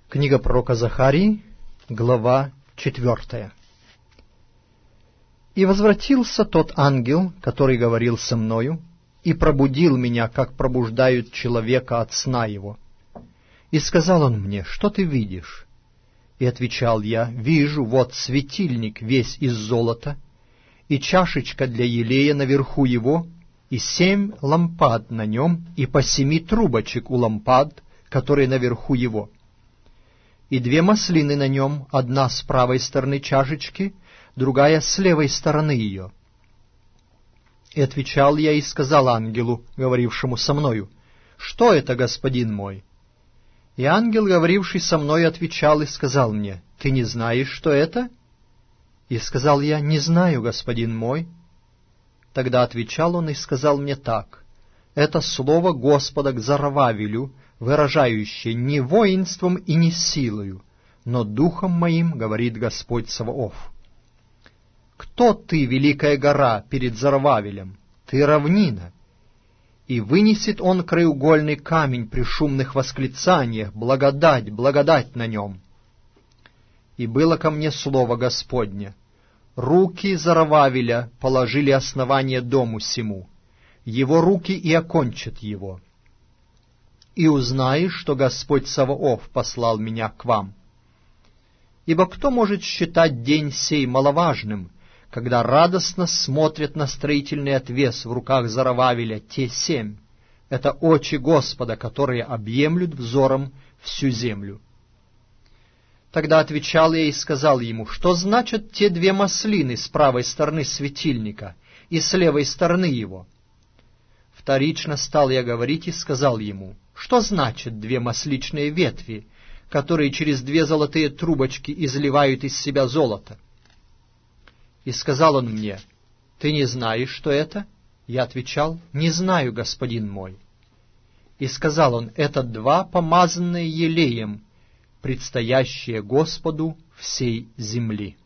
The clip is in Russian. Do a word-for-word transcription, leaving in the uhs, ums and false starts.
Книга пророка Захарии, глава четвертая. «И возвратился тот ангел, который говорил со мною, и пробудил меня, как пробуждают человека от сна его. И сказал он мне: что ты видишь? И отвечал я: вижу, вот светильник весь из золота, и чашечка для елея наверху его, и семь лампад на нем, и по семи трубочек у лампад, которые наверху его. И две маслины на нем, одна с правой стороны чашечки, другая с левой стороны ее. И отвечал я и сказал ангелу, говорившему со мною: что это, господин мой? И ангел, говоривший со мною, отвечал и сказал мне: ты не знаешь, что это? И сказал я: не знаю, господин мой. Тогда отвечал он и сказал мне так: это слово Господа к Зоровавелю, выражающее: не воинством и не силою, но духом моим, говорит Господь Саваоф. Кто ты, великая гора, перед Зоровавелем? Ты равнина. И вынесет он краеугольный камень при шумных восклицаниях: благодать, благодать на нем. И было ко мне слово Господне: руки Зоровавеля положили основание дому сему, его руки и окончат его. И узнаешь, что Господь Саваоф послал меня к вам. Ибо кто может считать день сей маловажным, когда радостно смотрят на строительный отвес в руках Зоровавеля те семь? Это очи Господа, которые объемлют взором всю землю. Тогда отвечал я и сказал ему: что значат те две маслины с правой стороны светильника и с левой стороны его? Вторично стал я говорить и сказал ему: что значат две масличные ветви, которые через две золотые трубочки изливают из себя золото? И сказал он мне: ты не знаешь, что это? Я отвечал: не знаю, господин мой. И сказал он: это два помазанные елеем, предстоящие Господу всей земли.